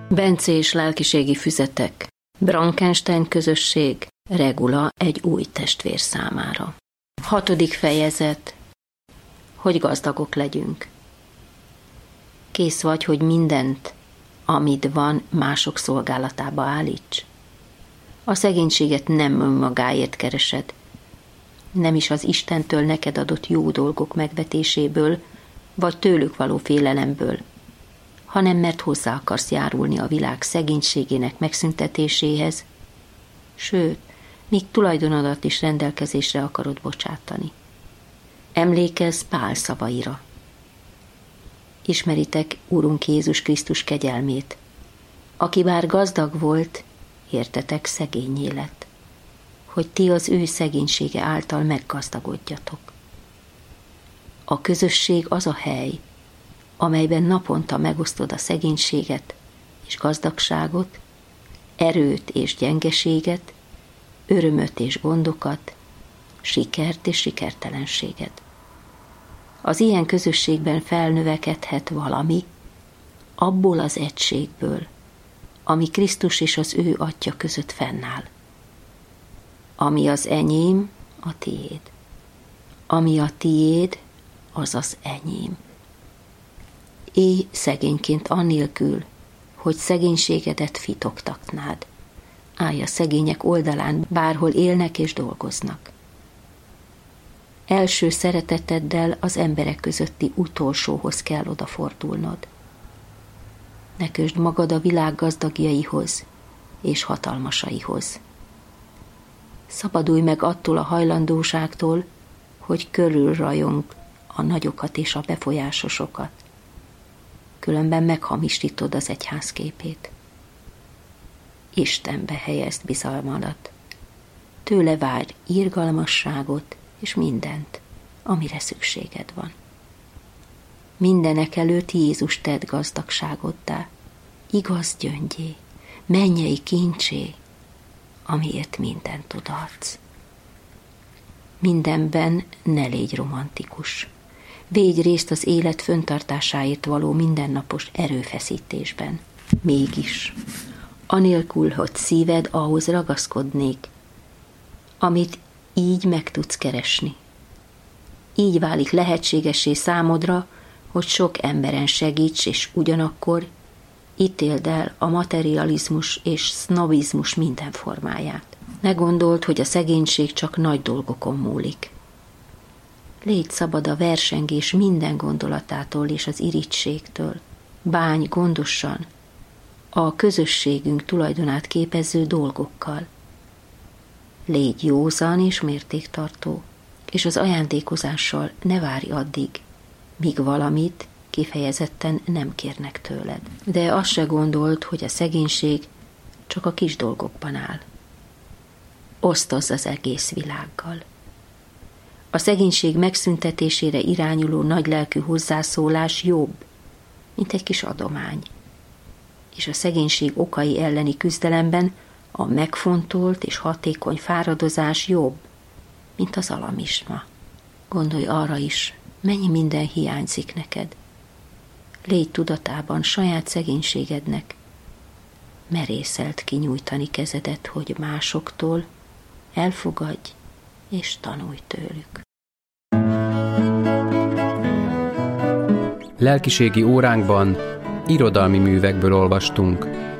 Bencés lelkiségi füzetek. Frankenstein közösség. Regula egy új testvér számára. 6. fejezet. Hogy gazdagok legyünk. Kész vagy, hogy mindent, amit van, mások szolgálatába állíts? A szegénységet nem önmagáért keresed, nem is az Istentől neked adott jó dolgok megvetéséből, vagy tőlük való félelemből, hanem mert hozzá akarsz járulni a világ szegénységének megszüntetéséhez, sőt, míg tulajdonodat is rendelkezésre akarod bocsátani. Emlékezz Pál szavaira. Ismeritek Úrunk Jézus Krisztus kegyelmét, aki bár gazdag volt, értetek szegénnyé lett, hogy ti az ő szegénysége által meggazdagodjatok. A közösség az a hely, amelyben naponta megosztod a szegénységet és gazdagságot, erőt és gyengeséget, örömöt és gondokat, sikert és sikertelenséget. Az ilyen közösségben felnövekedhet valami, abból az egységből, ami Krisztus és az ő Atya között fennáll. Ami az enyém, a tiéd. Ami a tiéd, az az enyém. Élj szegényként annélkül, hogy szegénységedet fitoktatnád. Állj a szegények oldalán, bárhol élnek és dolgoznak. Első szereteteddel az emberek közötti utolsóhoz kell odafordulnod. Ne kösd magad a világ gazdagjaihoz és hatalmasaihoz. Szabadulj meg attól a hajlandóságtól, hogy körülrajong a nagyokat és a befolyásosokat. Különben meghamisítod az egyház képét. Istenbe helyezd bizalmadat. Tőle várj irgalmasságot és mindent, amire szükséged van. Mindenek előtt Jézus tedd gazdagságoddá, igaz gyöngyé, mennyei kincsé, amiért mindent odaadsz. Mindenben ne légy romantikus. Védj részt az élet föntartásáért való mindennapos erőfeszítésben. Mégis, anélkül, hogy szíved ahhoz ragaszkodnék, amit így meg tudsz keresni. Így válik lehetségessé számodra, hogy sok emberen segíts, és ugyanakkor ítéld el a materializmus és sznobizmus minden formáját. Ne gondold, hogy a szegénység csak nagy dolgokon múlik. Légy szabad a versengés minden gondolatától és az irítségtől. Bánj gondosan a közösségünk tulajdonát képező dolgokkal. Légy józan és mértéktartó, és az ajándékozással ne várj addig, míg valamit kifejezetten nem kérnek tőled. De azt se gondold, hogy a szegénység csak a kis dolgokban áll. Osztozz az egész világgal. A szegénység megszüntetésére irányuló nagylelkű hozzászólás jobb, mint egy kis adomány. És a szegénység okai elleni küzdelemben a megfontolt és hatékony fáradozás jobb, mint az alamizsma. Gondolj arra is, mennyi minden hiányzik neked. Légy tudatában saját szegénységednek. Merészeld kinyújtani kezedet, hogy másoktól elfogadj és tanulj tőlük. Lelkiségi óránkban irodalmi művekből olvastunk.